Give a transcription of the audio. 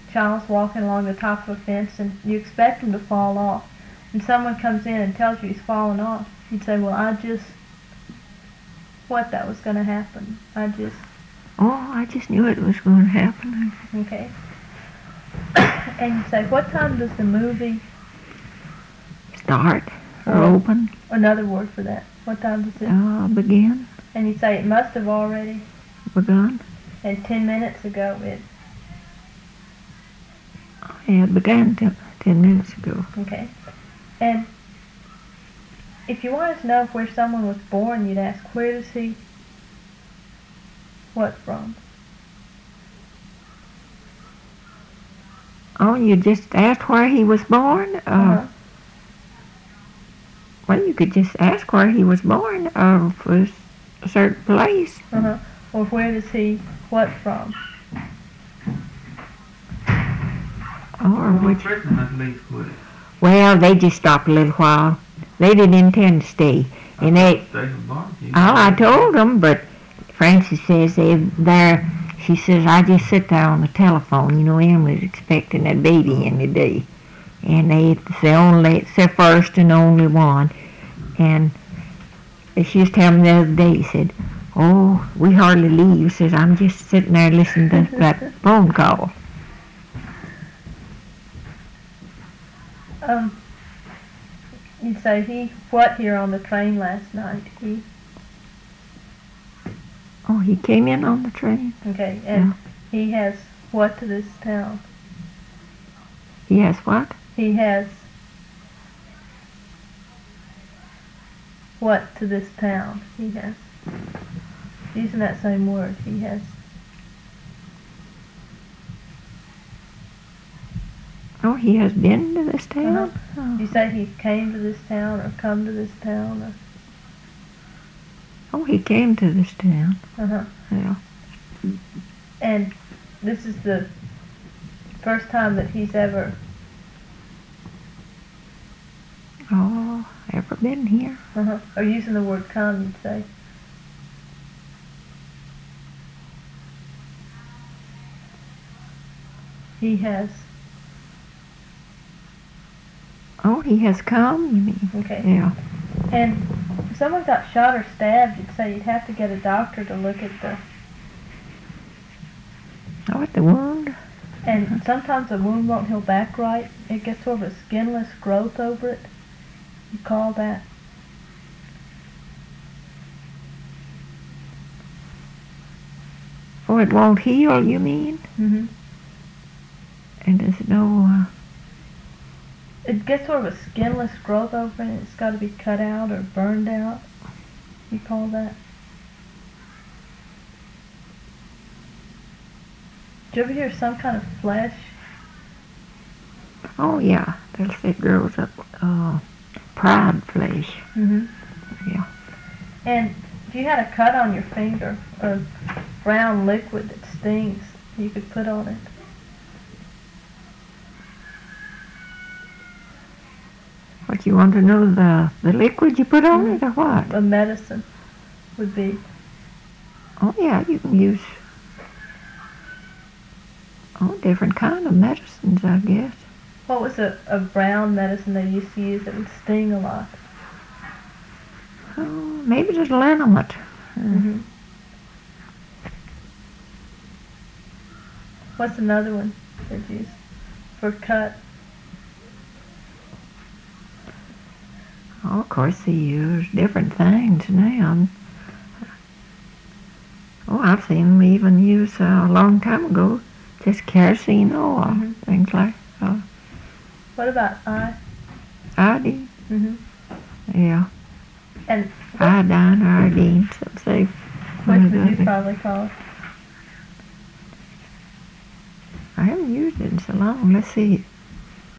child's walking along the top of a fence and you expect him to fall off, and someone comes in and tells you he's fallen off, you'd say, well, what that was going to happen. I just knew it was going to happen. Okay. And you say, what time does the movie start or open? Another word for that. What time does it begin? And you say, it must have already begun. And 10 minutes ago it began 10 minutes ago. Okay. And if you wanted to know where someone was born, you'd ask, where does he what from? Oh, you just asked where he was born? Well, you could just ask where he was born for a certain place. Or where does he what from? Or which? Leave, well, they just stopped a little while. They didn't intend to stay. And I told them, but Frances says there. She says, I just sit there on the telephone. You know, Emily's expecting that baby any day. And it's their first and only one. And she was telling me the other day, said, oh, we hardly leave. Says, I'm just sitting there listening to that phone call. You say he what here on the train last night? He came in on the train. Okay, and he has what to this town? He has what? He has what to this town? He has, using that same word, he has. Oh, he has been to this town? You say he came to this town or come to this town? Or? Oh, he came to this town. Yeah. And this is the first time that he's ever been here. Or using the word come, you'd say. He has. Oh, he has come, you mean? Okay. Yeah. And if someone got shot or stabbed, you'd say you'd have to get a doctor to look at the wound. And sometimes the wound won't heal back right. It gets sort of a skinless growth over it. You call that? Oh, it won't heal, you mean? Mm-hmm. And there's no... It gets sort of a skinless growth over it, and it's got to be cut out or burned out. You call that? Did you ever hear some kind of flesh? Oh, yeah. It grows up pride flesh. Mm-hmm. Yeah. And if you had a cut on your finger, a brown liquid that stings, you could put on it. What, you want to know the liquid you put on it or what? A medicine would be. Oh, yeah, you can use different kind of medicines, I guess. What was a brown medicine they used to use that would sting a lot? Oh, maybe just liniment. Mm-hmm. What's another one they'd use for cut? Oh, of course, they use different things now. Oh, I've seen them even use a long time ago just kerosene oil, things like that. What about iodine? Mm-hmm. Yeah. And iodine or iodine, some say. Which would you probably call it? I haven't used it in so long. Let's see.